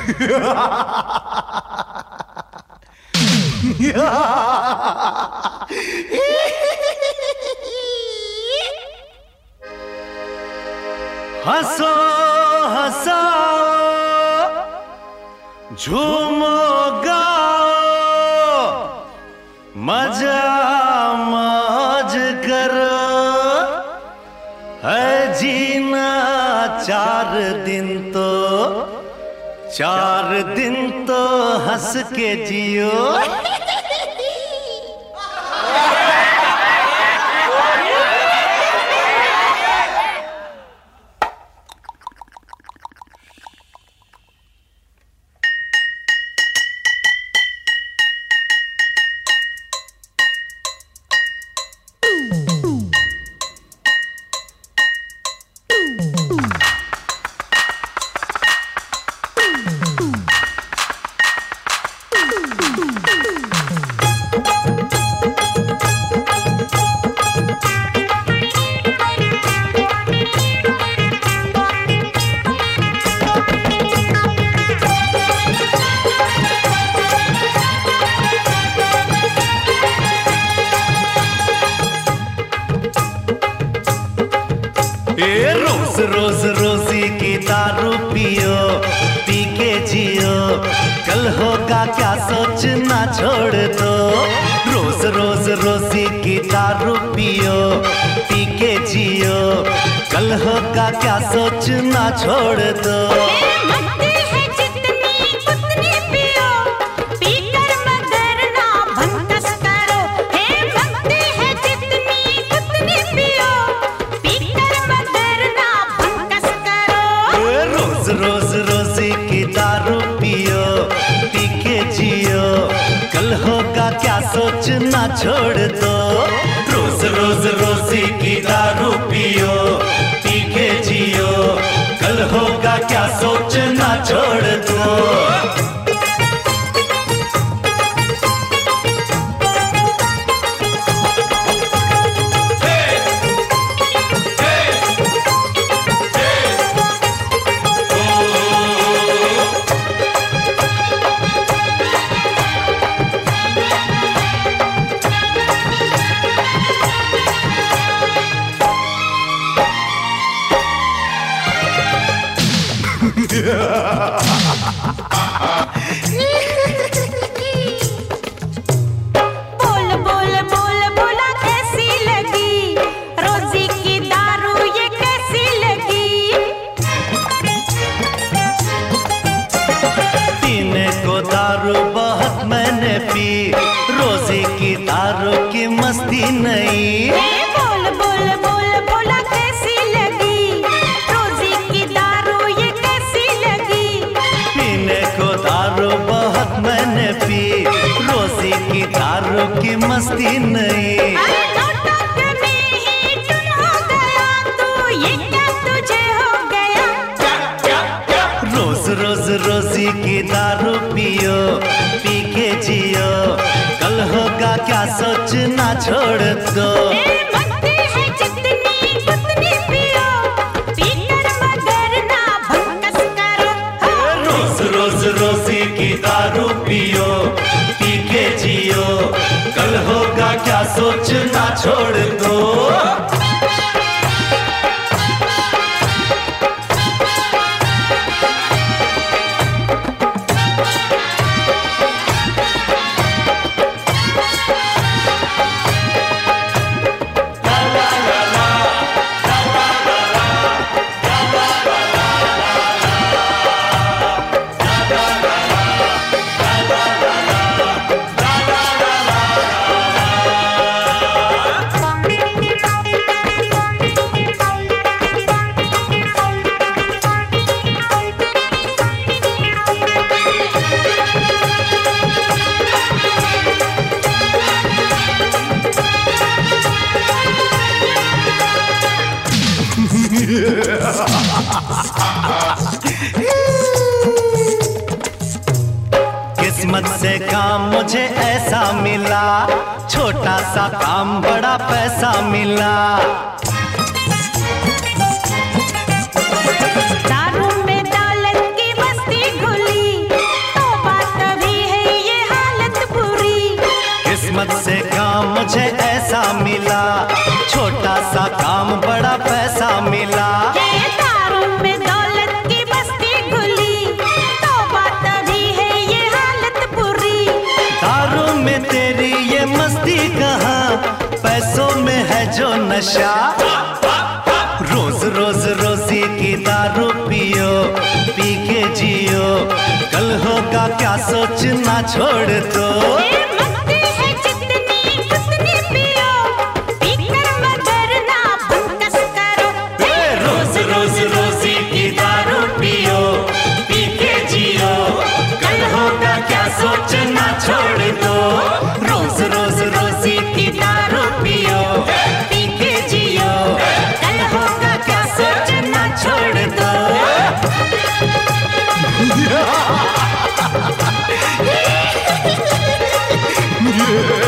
हंसो हंसाओ झूमो गाओ मजा मौज करो है जीना 4 दिन तो हंस के जियो। रोज रोज रोजी की दारू पियो पी के जियो कल होगा क्या सोचना छोड़ दो। रोज रोज रोजी की दारू पियो पी के जियो कल होगा क्या सोचना छोड़ दो। रोज रोजी की दारू पियो पी के जियो कल होगा क्या सोचना छोड़ दो। रोज रोज रोजी की दारू पियो पी के जियो कल होगा क्या सोचना छोड़ दो। बोल बोल बोल बोला कैसी लगी रोजी की दारू ये कैसी लगी। पीने को दारू बहुत मैंने पी रोजी की दारू की मस्ती नहीं। बोल बोल बोल बोला कैसी लगी रोजी की दारू ये कैसी लगी। पीने को दारू बहुत मैंने पी रोजी की दारू की मस्ती नहीं। रोज रोज रोजी की दारू पियो पी के जियो कल होगा क्या सोचना छोड़ दो। रोज रोज रोजी की दारू पियो पी के जियो कल होगा क्या सोचना छोड़ दो। किस्मत से काम मुझे ऐसा मिला, छोटा सा काम बड़ा पैसा मिला। दारू में दौलत की मस्ती घुली, नशा। रोज रोज रोजी की दारू पियो, पी के जियो, कल होगा क्या सोचना छोड़ दो। मस्ती है जितनी उतनी पियो, पीकर मगर ना बंकस करो। रोज रोज रोजी की दारू पियो, पी के जियो, कल होगा क्या सोचना छोड़ दो। रोज रोज रोजी की दारू पियो, पी के जियो, कल होगा क्या सोचना छोड़ दो। Yeah.